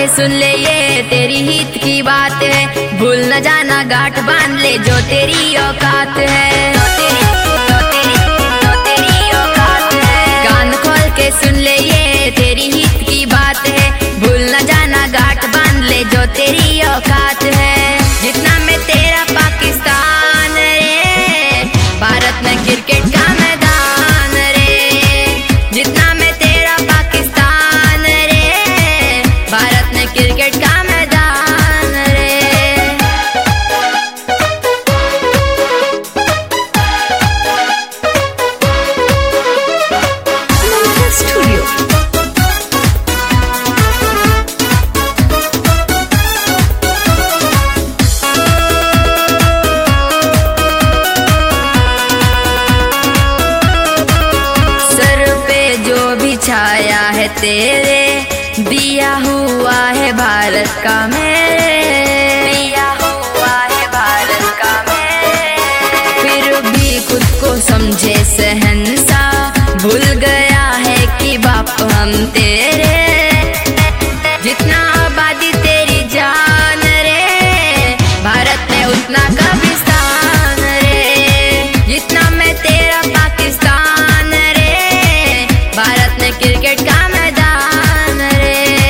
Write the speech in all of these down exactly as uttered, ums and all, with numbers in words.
के सुन ले ये तेरी हित की बात है, भूल न जाना गांठ बांध ले जो तेरी औकात है। जो तेरी, जो तेरी, जो तेरी औकात है। कान खोल के सुन ले ये तेरी हित की बात है, भूल न जाना गांठ बांध ले जो तेरी औकात है। जितना मैं तेरा पाकिस्तान रे, भारत में क्रिकेट का मैदान रे। जितना मैं तेरा पाकिस्तान रे, भारत में क्रिकेट का मैदान रे। स्टूडियो छाया है तेरे, दिया हुआ है भारत का मेरे, दिया हुआ है भारत का मेरे। फिर भी खुद को समझे शहंशाह, भूल गया है कि बाप हम तेरे। जितना आबादी तेरी जान रे, भारत में उतना कब्रिस्तान रे। जितना मैं तेरा पाकिस्तान रे, भारत में क्रिकेट का मैदान रे।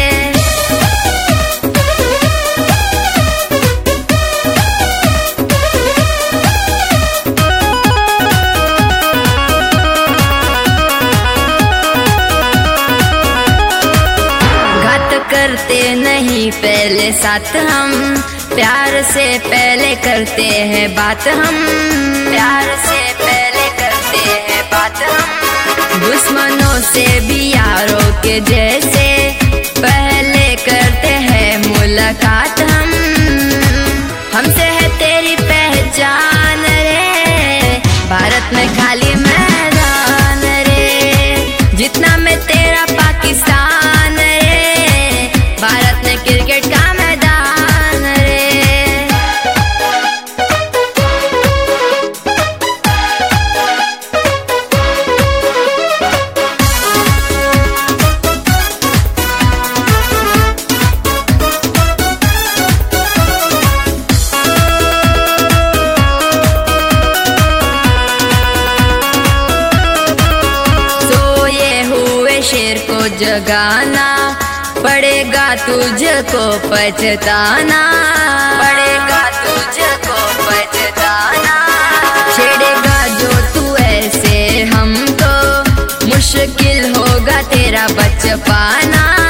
घात करते नहीं पहले साथ हम, प्यार से पहले करते हैं बात हम, प्यार से पहले करते हैं बात हम। दुश्मनों से भी यारों के जैसे पहले करते हैं मुलाकात हम। हमसे है तेरी पहचान रे, भारत में खाली मैदान रे। जितना मैं तेरा पाकिस्तान रे, भारत में क्रिकेट का मैदान रे। शेर को जगाना पड़ेगा तुझको पछताना, पड़ेगा तुझको पछताना। छेड़ेगा जो तू ऐसे हमको, मुश्किल होगा तेरा बच पाना।